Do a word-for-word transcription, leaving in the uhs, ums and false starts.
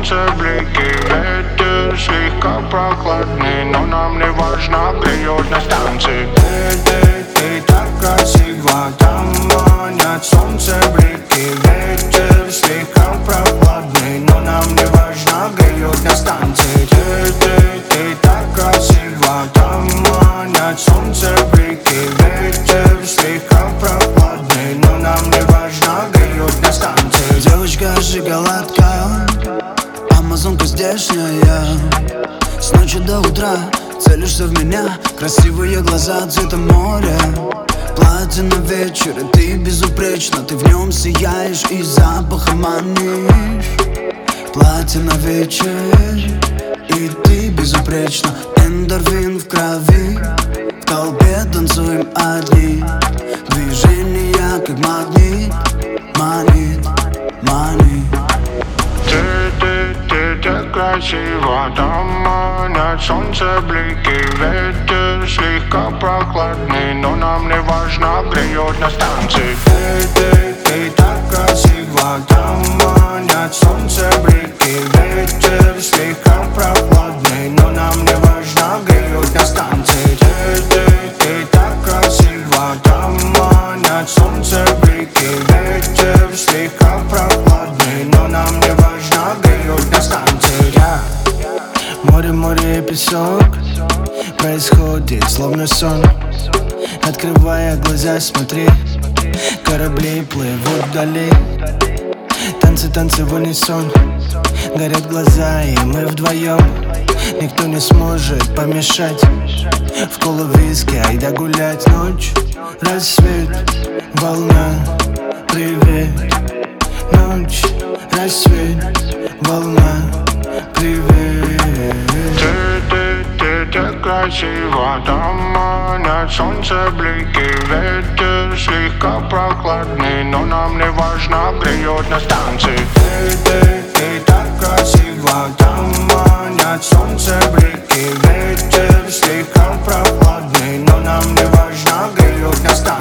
солнце, блики, ветер слегка прохладный, но нам не важно, греет на станции. Ты, ты, ты так красива, там манят солнце, блики, ветер слегка прохладный, но нам не важно, греет на станции. Ты, ты, ты так красива, там манят солнце, блики, ветер слегка прохладный, но нам не важно, греет на станции. Девочка-шоколадка, амазонка здешняя. С ночи до утра целишься в меня, красивые глаза цвета моря. Платье на вечер, и ты безупречна, ты в нем сияешь и запахом манишь. Платье на вечер, и ты безупречна, эндорфин в крови. В толпе танцуем одни, движения как магнит, манит, манит. Ты, ты, ты так красива, там манят солнце, блики, ветер слегка прохладный, но нам не важно, греет на станции. Ты, ты, ты так красива, там манят солнце, блики, ветер слегка прохладный, но нам не важно, греет на станции. Ты, ты, ты так красива, там манят солнце, блики, ветер слегка прохладный, но нам не важно, греет на станции. Я море, море и песок, происходит словно сон. Открывая глаза, смотри, корабли плывут вдали. Танцы, танцы в унисон, горят глаза, и мы вдвоем. Никто не сможет помешать. В колу виски, айда гулять. Ночь, рассвет, волна, привет. Ночь, рассвет, волна, привет. Ты, ты, ты так красива, там манят солнце, блики, ветер слегка прохладный, но нам не важно, греет на станции. Ты, ты, ты так красива, там манят солнце, блики, ветер слегка прохладный, но нам не важно, греет на станции.